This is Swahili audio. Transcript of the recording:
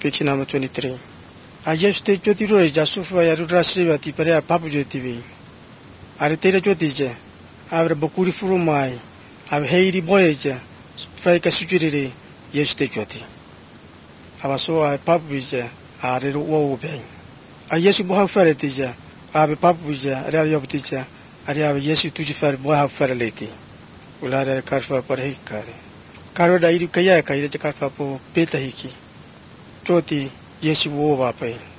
page number 23. Ayeste Jotiro Jasufra Yarudra Parea Papu TV. Aretera Jotija. Avre Bokuri Furumai. Ave Heidi Boyaja. Fraka Sujiri. Yeste Joti. Avaso Papuja. Are wo bang. Ayesu Boha Ferretija. Ave Papuja. Area of teacher. Area Yesu Tujifer Boha Ferreleti. Ulara Karfa Parhikare. Karoda Iru Kaya Kaira Karfa Po Petahiki. Joti Yesu Wovape.